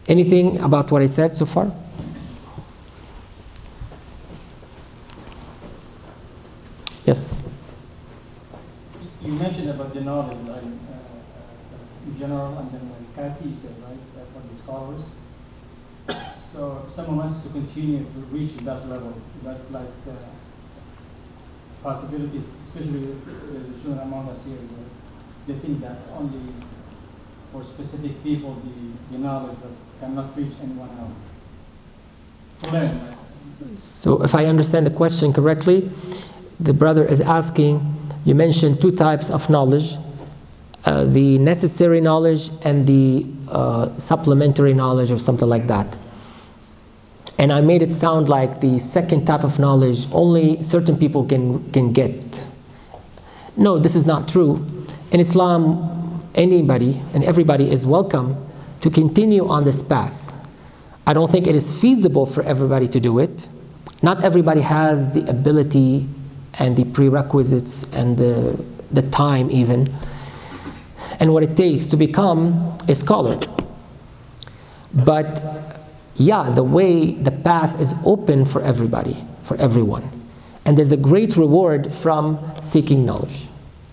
Anything about what I said so far? Yes. You mentioned about the knowledge, like, in general, and then like Kafi, you said, right, for the scholars. So if someone wants to continue to reach that level, that like possibilities, especially there's a children among us here, they think that's only for specific people, the knowledge that cannot reach anyone else. To learn, like. So if I understand the question correctly, the brother is asking, you mentioned two types of knowledge, the necessary knowledge and the supplementary knowledge or something like that. And I made it sound like the second type of knowledge only certain people can get. No, this is not true. In Islam, anybody and everybody is welcome to continue on this path. I don't think it is feasible for everybody to do it. Not everybody has the ability and the prerequisites and the time even, and what it takes to become a scholar. But yeah, the path is open for everybody, for everyone. And there's a great reward from seeking knowledge.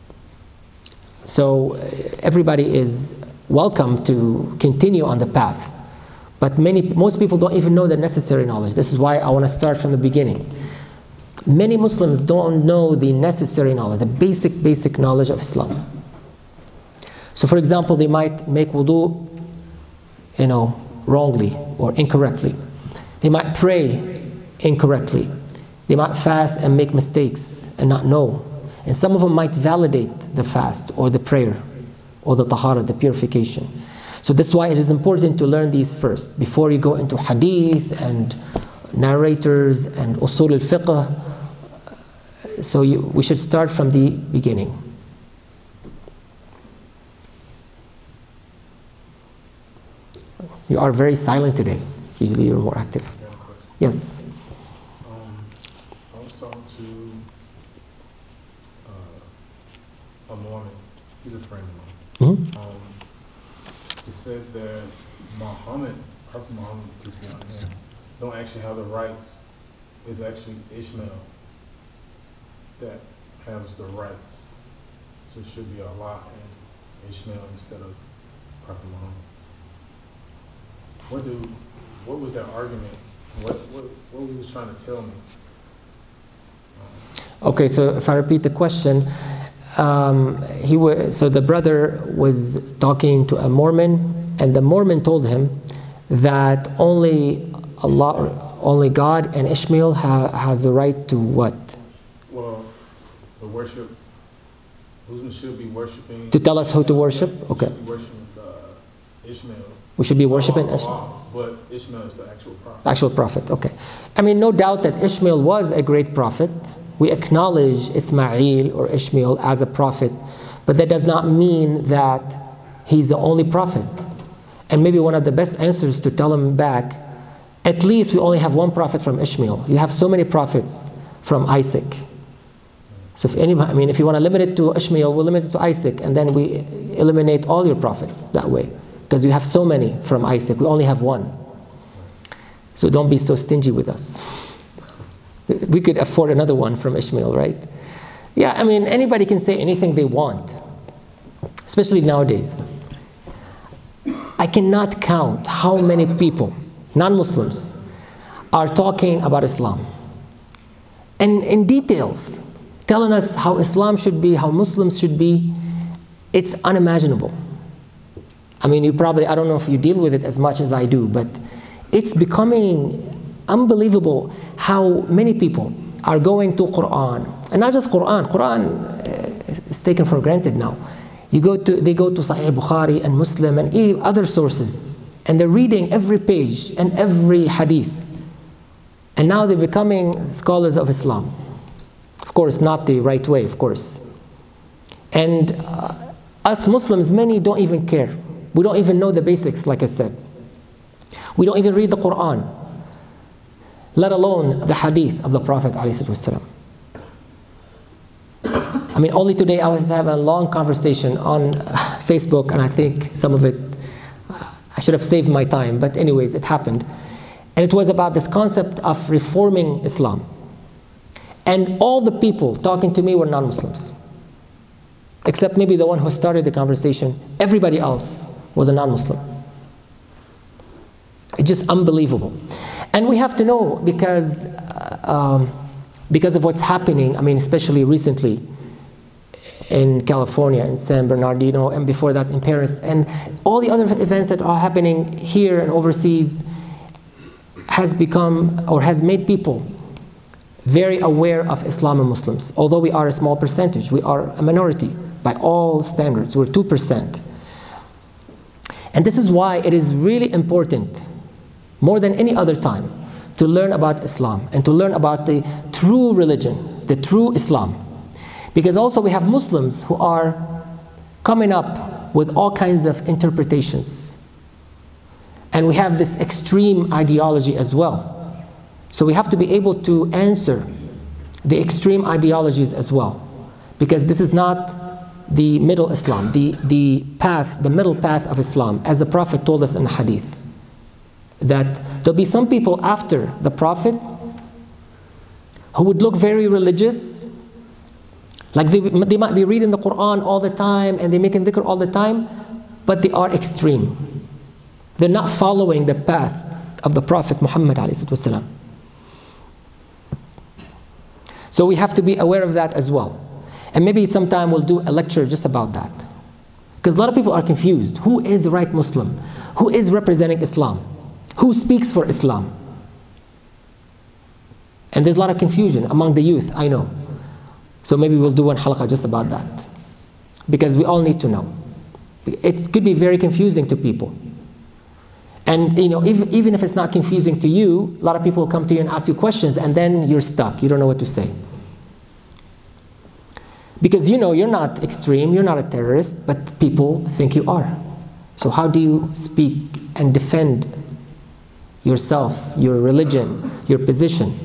So everybody is welcome to continue on the path. But most people don't even know the necessary knowledge. This is why I want to start from the beginning. Many Muslims don't know the necessary knowledge, the basic knowledge of Islam. So for example, they might make wudu, wrongly or incorrectly. They might pray incorrectly. They might fast and make mistakes and not know. And some of them might validate the fast or the prayer or the tahara, the purification. So this is why it is important to learn these first before you go into hadith and narrators and usul al-fiqh. So we should start from the beginning. You are very silent today. Usually you're more active. Yes. I was talking to a Mormon. He's a friend of mine. Mm-hmm. He said that Prophet Muhammad, don't actually have the rights. It's actually Ishmael that has the rights. So it should be Allah and Ishmael instead of Prophet Muhammad. What was that argument? What he was trying to tell me? Okay, so if I repeat the question, so the brother was talking to a Mormon, and the Mormon told him that only Allah, only God and Ishmael has the right to what? Well, the worship. Muslims should be worshiping. To tell us who to worship? Okay. Should be worshiping Ishmael. We should be worshiping Ishmael. But Ishmael is the actual prophet. Actual prophet, okay. I mean, no doubt that Ishmael was a great prophet. We acknowledge Ismail or Ishmael as a prophet, but that does not mean that he's the only prophet. And maybe one of the best answers to tell him back, at least we only have one prophet from Ishmael. You have so many prophets from Isaac. So if you want to limit it to Ishmael, we'll limit it to Isaac, and then we eliminate all your prophets that way. Because you have so many from Isaac, we only have one. So don't be so stingy with us. We could afford another one from Ishmael, right? Yeah, I mean, anybody can say anything they want, especially nowadays. I cannot count how many people, non-Muslims, are talking about Islam. And in details, telling us how Islam should be, how Muslims should be, it's unimaginable. I mean, I don't know if you deal with it as much as I do, but it's becoming unbelievable how many people are going to Quran. And not just Quran. Quran is taken for granted now. They go to Sahih Bukhari and Muslim and other sources, and they're reading every page and every hadith. And now they're becoming scholars of Islam. Of course, not the right way, of course. And us Muslims, many don't even care. We don't even know the basics, like I said. We don't even read the Quran, let alone the hadith of the Prophet ﷺ. I mean, only today I was having a long conversation on Facebook, and I think some of it I should have saved my time, but anyways, it happened. And it was about this concept of reforming Islam. And all the people talking to me were non-Muslims. Except maybe the one who started the conversation. Everybody else was a non-Muslim. It's just unbelievable. And we have to know because of what's happening, I mean, especially recently in California, in San Bernardino, and before that in Paris, and all the other events that are happening here and overseas has become, or has made people very aware of Islam and Muslims. Although we are a small percentage, we are a minority by all standards, we're 2%. And this is why it is really important, more than any other time, to learn about Islam and to learn about the true religion, the true Islam. Because also we have Muslims who are coming up with all kinds of interpretations. And we have this extreme ideology as well. So we have to be able to answer the extreme ideologies as well. Because this is not the middle Islam, the path, the middle path of Islam, as the Prophet told us in the hadith. That there'll be some people after the Prophet who would look very religious, like they might be reading the Quran all the time and they're making dhikr all the time, but they are extreme. They're not following the path of the Prophet Muhammad ﷺ. So we have to be aware of that as well. And maybe sometime we'll do a lecture just about that. Because a lot of people are confused. Who is the right Muslim? Who is representing Islam? Who speaks for Islam? And there's a lot of confusion among the youth, I know. So maybe we'll do one halaqah just about that. Because we all need to know. It could be very confusing to people. And you know, even if it's not confusing to you, a lot of people will come to you and ask you questions and then you're stuck. You don't know what to say. Because you know you're not extreme, you're not a terrorist, but people think you are. So how do you speak and defend yourself, your religion, your position?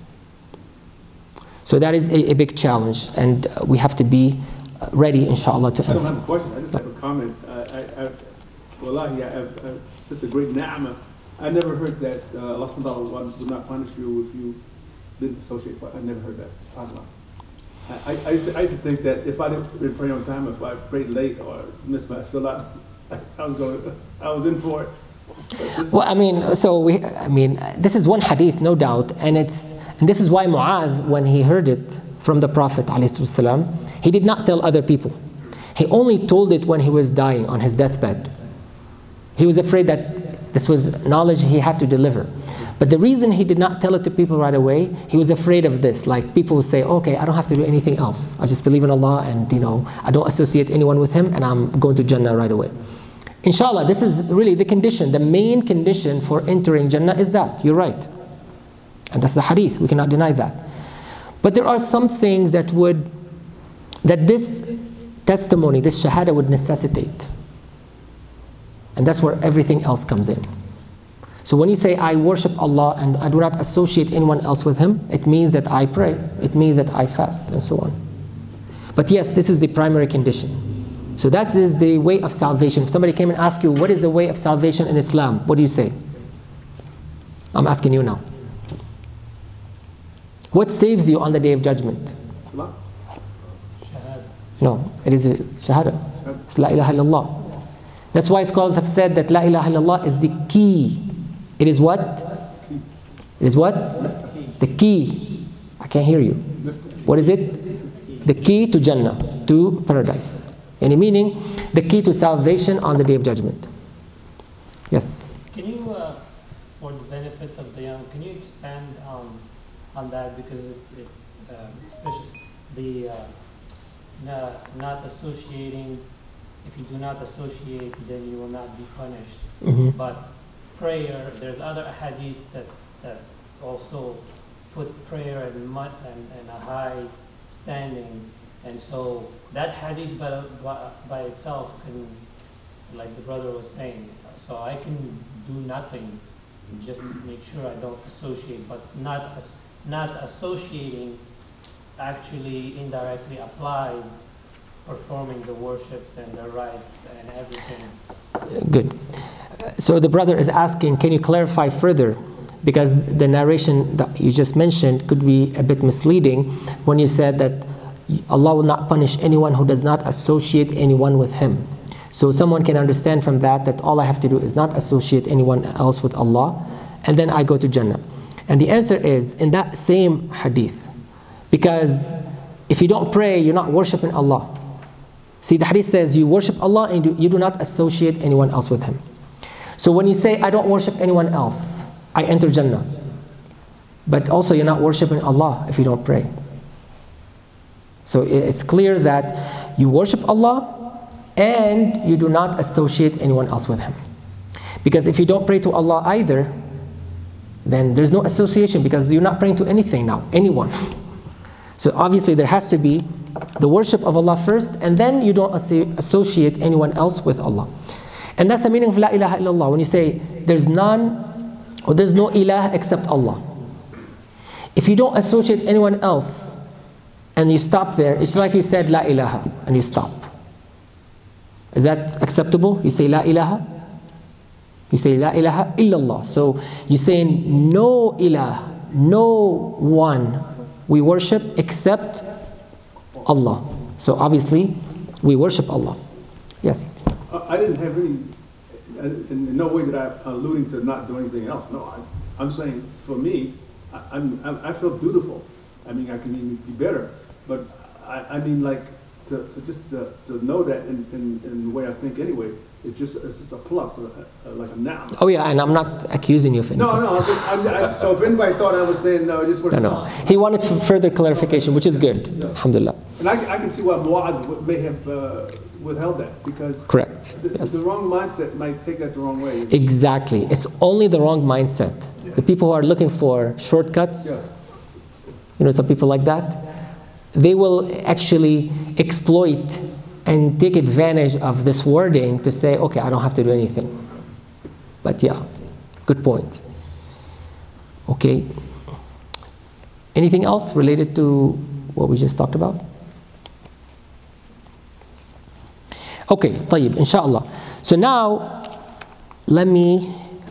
So that is a big challenge, and we have to be ready, inshallah, to answer. I don't have a question, I just have a comment. Wallahi, I have such a great ni'mah. I never heard that Allah subhanahu wa ta'ala would not punish you if you didn't associate. I never heard that, subhanAllah. I used to think that if I didn't pray on time, if I prayed late or missed my salat, I was in for it. Well, I mean, this is one hadith, no doubt, and this is why Mu'adh, when he heard it from the Prophet ﷺ, he did not tell other people. He only told it when he was dying on his deathbed. He was afraid that this was knowledge he had to deliver. But the reason he did not tell it to people right away, he was afraid of this. Like people would say, okay, I don't have to do anything else. I just believe in Allah and I don't associate anyone with Him and I'm going to Jannah right away. Inshallah, this is really the condition. The main condition for entering Jannah is that. You're right. And that's the hadith. We cannot deny that. But there are some things that this testimony, this shahada would necessitate. And that's where everything else comes in. So when you say, I worship Allah and I do not associate anyone else with Him, it means that I pray. It means that I fast and so on. But yes, this is the primary condition. So that is the way of salvation. If somebody came and asked you, what is the way of salvation in Islam? What do you say? I'm asking you now. What saves you on the Day of Judgment? Salah? No, it is shahada. It's la ilaha illallah. That's why scholars have said that la ilaha illallah is the key. It is what? It is what? The key. I can't hear you. What is it? The key to Jannah, to paradise. Any meaning, the key to salvation on the Day of Judgment. Yes? Can you, for the benefit of the young, can you expand on that? Because especially the not associating, if you do not associate, then you will not be punished. Mm-hmm. But prayer, there's other hadith that also put prayer in a high standing. And so that hadith by itself can, like the brother was saying, so I can do nothing, just make sure I don't associate, but not associating actually indirectly applies performing the worships and the rites and everything. Good. So the brother is asking, can you clarify further? Because the narration that you just mentioned could be a bit misleading when you said that Allah will not punish anyone who does not associate anyone with Him. So someone can understand from that all I have to do is not associate anyone else with Allah, and then I go to Jannah. And the answer is in that same hadith. Because if you don't pray, you're not worshiping Allah. See, the hadith says you worship Allah and you do not associate anyone else with Him. So when you say, I don't worship anyone else, I enter Jannah. But also you're not worshiping Allah if you don't pray. So it's clear that you worship Allah and you do not associate anyone else with Him. Because if you don't pray to Allah either, then there's no association because you're not praying to anything now, anyone. So obviously there has to be the worship of Allah first, and then you don't associate anyone else with Allah. And that's the meaning of La ilaha illallah. When you say there's none or there's no ilah except Allah. If you don't associate anyone else and you stop there, it's like you said La ilaha and you stop. Is that acceptable? You say La ilaha? You say La ilaha illallah. So you're saying no ilah, no one we worship except Allah. So obviously we worship Allah. Yes. I didn't have any, in no way that I'm alluding to not doing anything else. No, I'm saying for me, I feel beautiful. I mean, I can even be better. But I mean, like, to know that in the way I think anyway, it's just a plus, like a noun. Oh yeah, and I'm not accusing you of anything. No, so if anybody thought I was saying no, just no. He wanted further clarification, which is good. Yeah. Alhamdulillah. And I can see why Mu'adh may have withheld that, because correct. Yes. The wrong mindset might take that the wrong way. Exactly. It's only the wrong mindset. Yeah. The people who are looking for shortcuts, some people like that, they will actually exploit and take advantage of this wording to say, okay, I don't have to do anything. But yeah, good point. Okay. Anything else related to what we just talked about? Okay, طيب, inshallah. So now, let me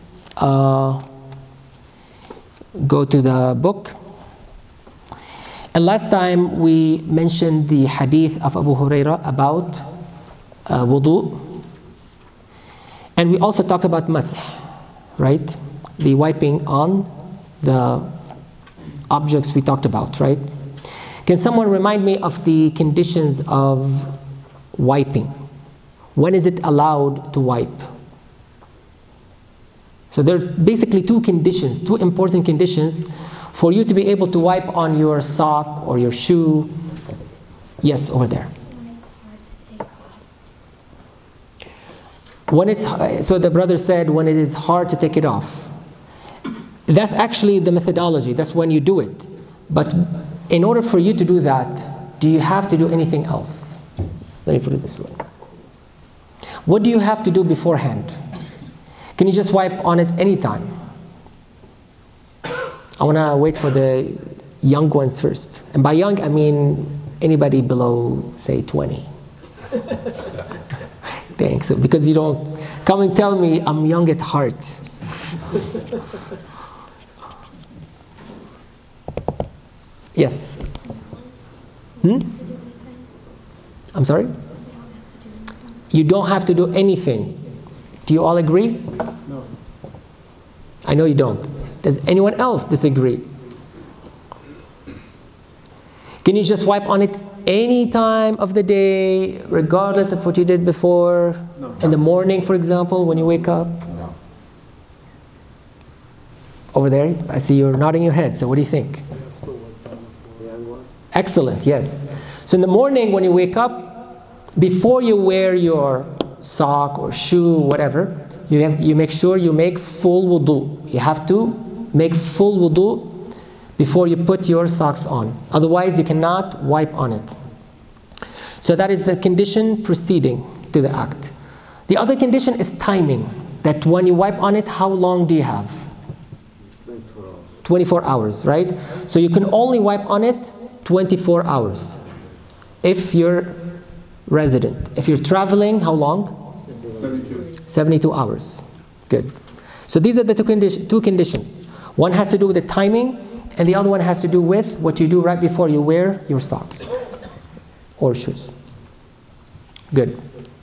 go to the book. And last time we mentioned the hadith of Abu Huraira about wudu. And we also talked about masah, right? The wiping on the objects we talked about, right? Can someone remind me of the conditions of wiping? When is it allowed to wipe? So there are basically two conditions, two important conditions for you to be able to wipe on your sock or your shoe. Yes, over there. When it's hard to take off. So the brother said when it is hard to take it off. That's actually the methodology. That's when you do it. But in order for you to do that, do you have to do anything else? Let me put it this way. What do you have to do beforehand? Can you just wipe on it anytime? I want to wait for the young ones first. And by young, I mean anybody below, say, 20. Thanks. Because you don't come and tell me I'm young at heart. Yes? I'm sorry? You don't have to do anything. Do you all agree? No. I know you don't. Does anyone else disagree? Can you just wipe on it any time of the day, regardless of what you did before? No. In the morning, for example, when you wake up? No. Over there, I see you're nodding your head, so what do you think? Excellent, yes. So in the morning when you wake up, before you wear your sock or shoe, whatever, you make sure you make full wudu. You have to make full wudu before you put your socks on. Otherwise, you cannot wipe on it. So that is the condition preceding to the act. The other condition is timing. That when you wipe on it, how long do you have? 24 hours, right? So you can only wipe on it 24 hours. If you're resident. If you're traveling, how long? 72. 72 hours. Good. So these are the two conditions. One has to do with the timing, and the other one has to do with what you do right before you wear your socks or shoes. Good.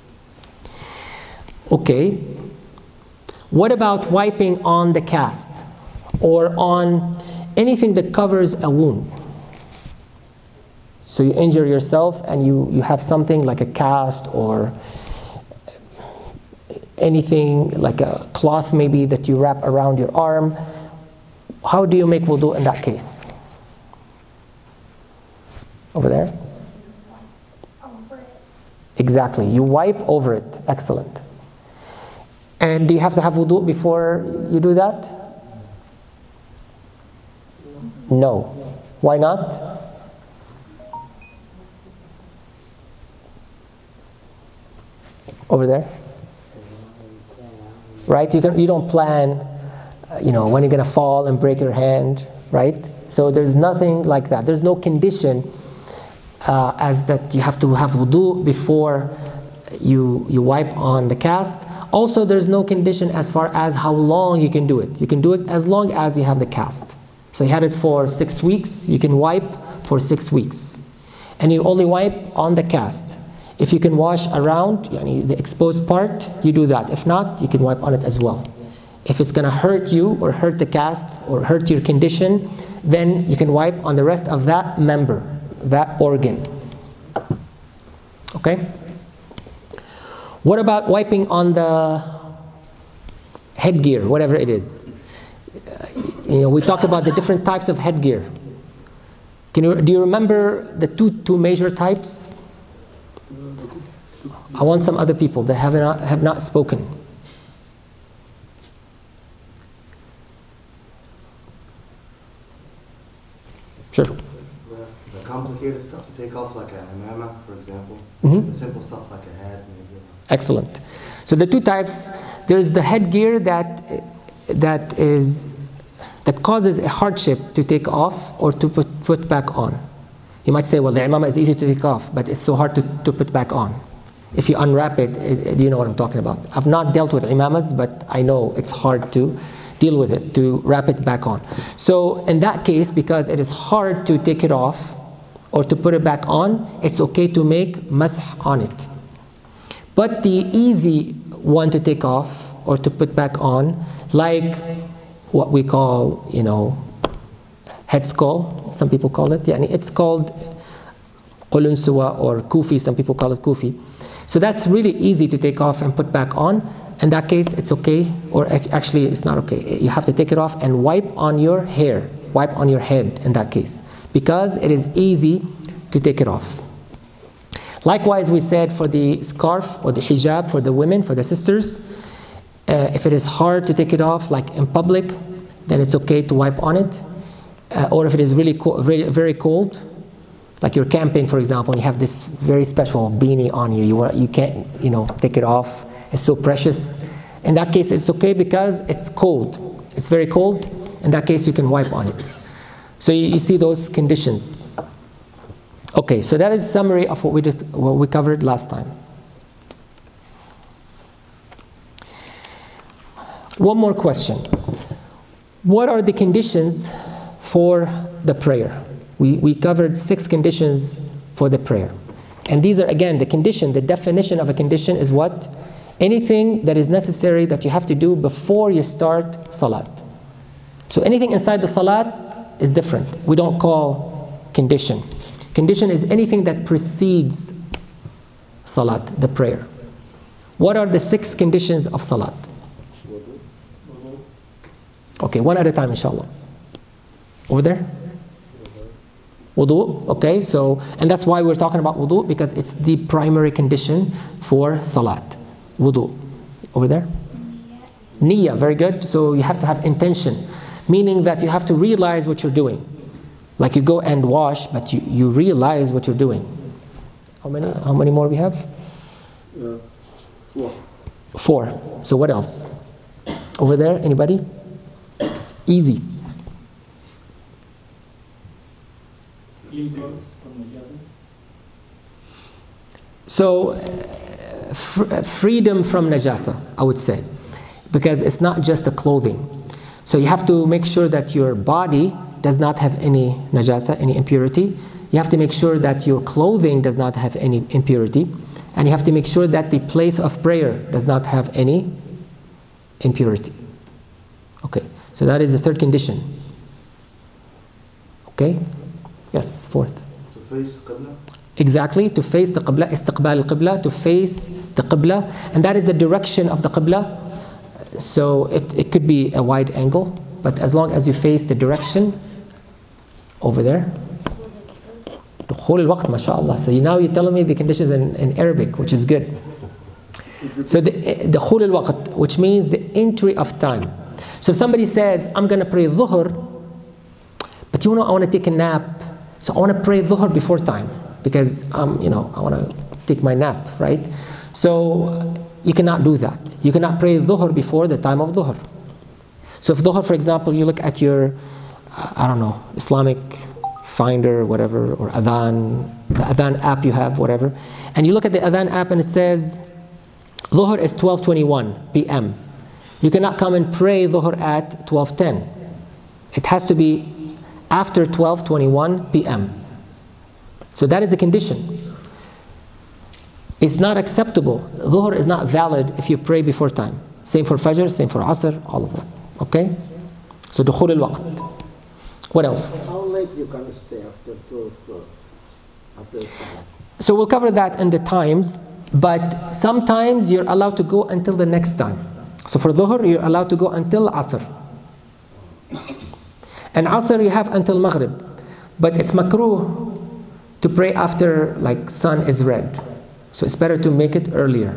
Okay. What about wiping on the cast or on anything that covers a wound? So you injure yourself and you have something like a cast or anything like a cloth maybe that you wrap around your arm. How do you make wudu in that case? Over there? Over it. Exactly. You wipe over it. Excellent. And do you have to have wudu before you do that? No. Why not? Over there? Right? You don't plan, when you're going to fall and break your hand, right? So there's nothing like that. There's no condition as that you have to have wudu before you wipe on the cast. Also, there's no condition as far as how long you can do it. You can do it as long as you have the cast. So you had it for 6 weeks, you can wipe for 6 weeks. And you only wipe on the cast. If you can wash around the exposed part, you do that. If not, you can wipe on it as well. If it's going to hurt you or hurt the cast or hurt your condition, then you can wipe on the rest of that member, that organ. Okay? What about wiping on the headgear, whatever it is? We talked about the different types of headgear. Do you remember the two major types? I want some other people that have not spoken. Sure. The complicated stuff to take off, like a imama, for example. Mm-hmm. The simple stuff like a hat, maybe. Excellent. So the two types, there's the headgear that causes a hardship to take off or to put back on. You might say, well, the imama is easy to take off, but it's so hard to put back on. If you unwrap it, you know what I'm talking about. I've not dealt with imamas, but I know it's hard to deal with it, to wrap it back on. So in that case, because it is hard to take it off or to put it back on, it's okay to make masah on it. But the easy one to take off or to put back on, like what we call, head skull, some people call it. It's called qulunsuwa or kufi, some people call it kufi. So that's really easy to take off and put back on. In that case, it's okay, or actually it's not okay. You have to take it off and wipe on your hair, wipe on your head in that case, because it is easy to take it off. Likewise, we said for the scarf or the hijab for the women, for the sisters, if it is hard to take it off, like in public, then it's okay to wipe on it. Or if it is really very, very cold, like you're camping, for example, and you have this very special beanie on you. You can't, take it off. It's so precious. In that case, it's okay because it's cold. It's very cold. In that case, you can wipe on it. So you see those conditions. Okay, so that is a summary of what we covered last time. One more question. What are the conditions for the prayer? We covered 6 conditions for the prayer. And these are, again, the definition of a condition is what? Anything that is necessary that you have to do before you start salat. So anything inside the salat is different. We don't call condition. Condition is anything that precedes salat, the prayer. What are the 6 conditions of salat? Okay, one at a time, inshallah. Over there? Wudu, okay, and that's why we're talking about wudu, because it's the primary condition for salat. Wudu. Over there? Niyyah, very good. So you have to have intention, meaning that you have to realize what you're doing. Like you go and wash, but you realize what you're doing. How many more we have? 4. So what else? Over there, anybody? It's easy. Clean clothes from najasa. So freedom from najasa, I would say. because it's not just the clothing. So you have to make sure that your body does not have any najasa, any impurity. You have to make sure that your clothing does not have any impurity. And you have to make sure that the place of prayer does not have any impurity. Okay, so that is the third condition. Okay? Yes, fourth. To face Qibla? Exactly, to face the Qibla, istiqbal al-Qibla, to face the Qibla. And that is the direction of the Qibla. So it could be a wide angle, but as long as you face the direction over there. دخول الوقت, mashallah. So now you're telling me the conditions in Arabic, which is good. So the دخول الوقت, which means the entry of time. So if somebody says, I'm going to pray dhuhr, but I want to take a nap, so I want to pray dhuhr before time, because I want to take my nap, right? So you cannot do that. You cannot pray dhuhr before the time of dhuhr. So if dhuhr, for example, you look at your, Islamic Finder, whatever, or Adhan, the Adhan app you have, whatever, and you look at the Adhan app and it says, dhuhr is 12:21 p.m. You cannot come and pray dhuhr at 12:10. It has to be after 12:21 p.m. So that is a condition. It's not acceptable. Dhuhr is not valid if you pray before time. Same for Fajr, same for Asr, all of that. Okay? So dukhul al-waqt. What else? How late you can stay after 12? After So we'll cover that in the times, but sometimes you're allowed to go until the next time. So for Dhuhr, you're allowed to go until Asr. And Asr you have until Maghrib. But it's makruh to pray after like sun is red. So it's better to make it earlier.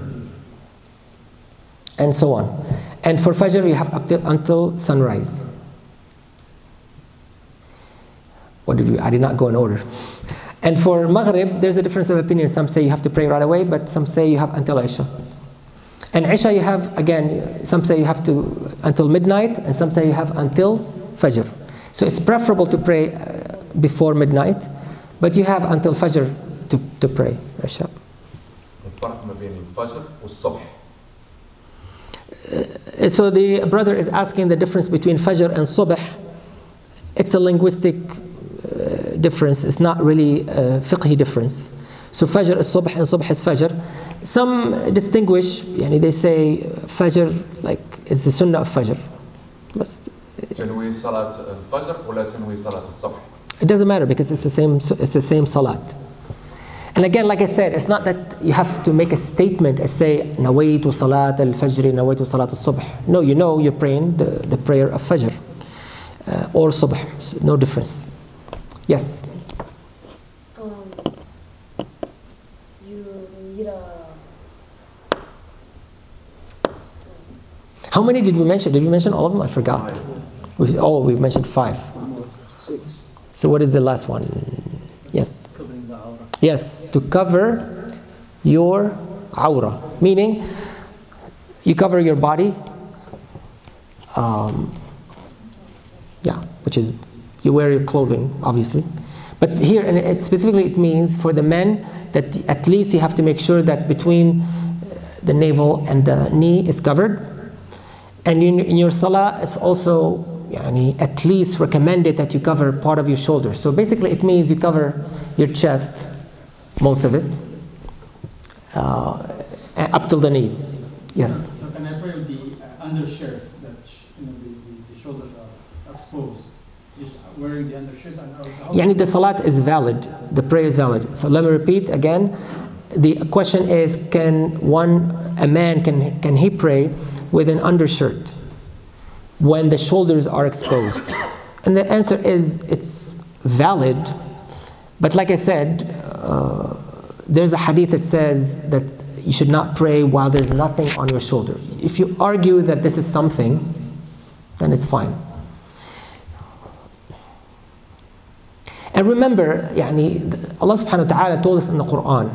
And so on. And for Fajr you have up to, until sunrise. I did not go in order. And for Maghrib, there's a difference of opinion. Some say you have to pray right away, but some say you have until Isha. And Isha you have, again, some say you have to until midnight, and some say you have until Fajr. So it's preferable to pray before midnight, but you have until Fajr to pray Isha. So the brother is asking the difference between Fajr and Subh. It's a linguistic difference. It's not really a fiqhi difference. So Fajr is Subh and Subh is Fajr. Some distinguish, they say Fajr like is the sunnah of Fajr. تنوي صلاة الفجر ولا تنوي صلاة الصبح. It doesn't matter because it's the same salat. And again, like I said, it's not that you have to make a statement and say nawaitu salat al-fajr, nawaitu salat al-subh. No, you're praying the prayer of Fajr or Subh. So no difference. Yes. You need How many did we mention? Did we mention all of them? I forgot. We mentioned 5. 6. So what is the last one? Yes. Covering the aura. Yes, to cover your aura. Meaning, you cover your body. Which is, you wear your clothing, obviously. But here, and specifically it means for the men that at least you have to make sure that between the navel and the knee is covered. And in your salah, it's also at least recommended that you cover part of your shoulder. So basically it means you cover your chest, most of it, up till the knees. Yes? So can I pray with the undershirt that the shoulders are exposed? Just wearing the undershirt? The salat is valid, the prayer is valid. So let me repeat again. The question is, can a man he pray with an undershirt when the shoulders are exposed? And the answer is it's valid, but like I said, there's a hadith that says that you should not pray while there's nothing on your shoulder. If you argue that this is something, then it's fine. And remember, Allah subhanahu wa ta'ala told us in the Quran,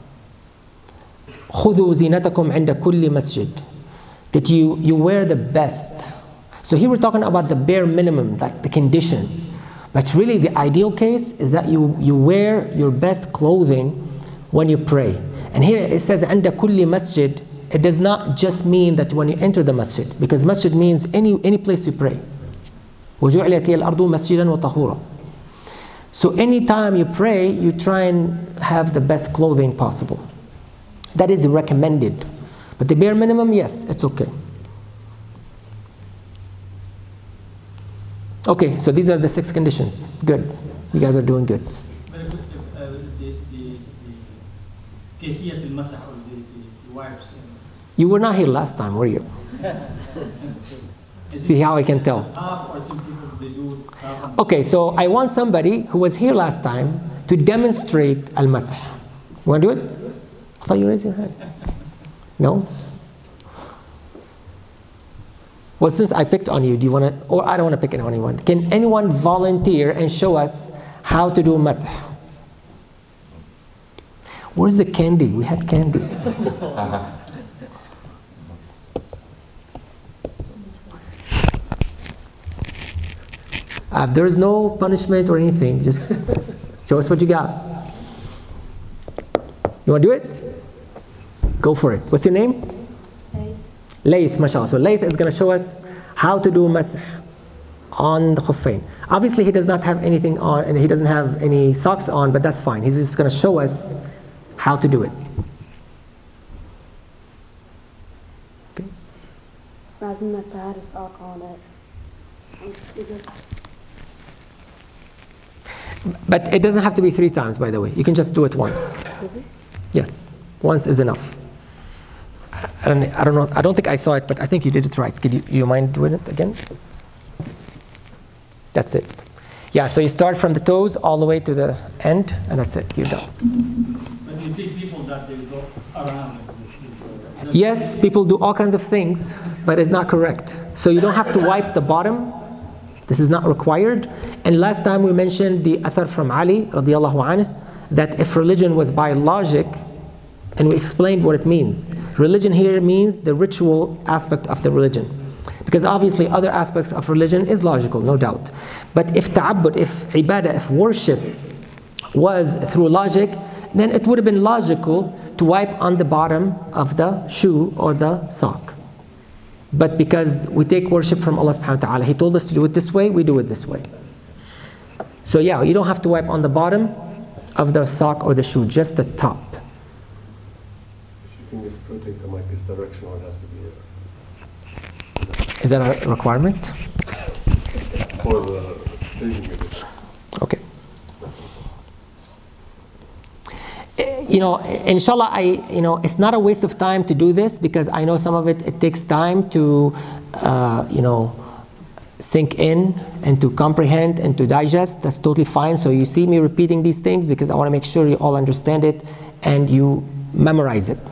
خُذُوا زِينَتَكُمْ عِنْدَ كُلِّ مَسْجِدٍ, that you wear the best. So here we're talking about the bare minimum, like the conditions. But really the ideal case is that you wear your best clothing when you pray. And here it says عند كل مسجد, it does not just mean that when you enter the masjid, because masjid means any place you pray. وَجُعِلَتِ الْأَرْضُ مَسْجِدًا وَطَهُورًا. So anytime you pray, you try and have the best clothing possible. That is recommended. But the bare minimum, yes, it's okay. Okay, so these are the 6 conditions. Good. You guys are doing good. But the كيفية المسح or the wipes. You were not here last time, were you? See how I can tell. Or some people they do. Okay, so I want somebody who was here last time to demonstrate al-masah. You want to do it? I thought you raised your hand. No? Well, since I picked on you, do you want to, or I don't want to pick anyone. Can anyone volunteer and show us how to do masah? Where's the candy? We had candy. There is no punishment or anything. Just show us what you got. You want to do it? Go for it. What's your name? Layth, mashallah. So Layth is going to show us how to do masah on the khuffain. Obviously, he does not have anything on and he doesn't have any socks on, but that's fine. He's just going to show us how to do it. Okay. بعد ما had a sock on it. But it doesn't have to be 3 times, by the way. You can just do it once. Yes, once is enough. I don't know. I don't think I saw it, but I think you did it right. Could you mind doing it again? That's it. Yeah, so you start from the toes all the way to the end, and that's it. You're done. But you see people that they go around. Yes, people do all kinds of things, but it's not correct. So you don't have to wipe the bottom. This is not required. And last time we mentioned the athar from Ali radiallahu anhu, that if religion was by logic, and we explained what it means. Religion here means the ritual aspect of the religion. Because obviously other aspects of religion is logical, no doubt. But if ta'abbud, if ibadah, if worship was through logic, then it would have been logical to wipe on the bottom of the shoe or the sock. But because we take worship from Allah subhanahu wa ta'ala, He told us to do it this way, we do it this way. So yeah, you don't have to wipe on the bottom of the sock or the shoe, just the top. If you can just rotate the mic this direction, it has to be Is that a requirement? for the thing it is. Okay. You know, inshallah, it's not a waste of time to do this because I know some of it takes time to, sink in and to comprehend and to digest. That's totally fine. So you see me repeating these things because I want to make sure you all understand it and you memorize it.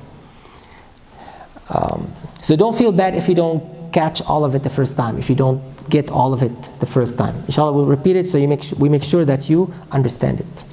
So don't feel bad if you don't catch all of it the first time, if you don't get all of it the first time. Inshallah, we'll repeat it so we make sure that you understand it.